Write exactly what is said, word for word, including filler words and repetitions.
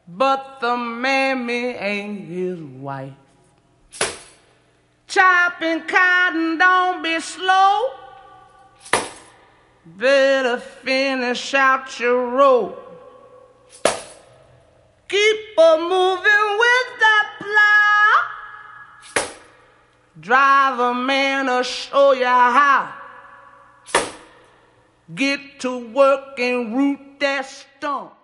but the mammy ain't his wife. Chopping cotton, don't be slow. Better finish out your row. Keep a moving with that plow. Drive a man to show you how. Get to work and root that stump.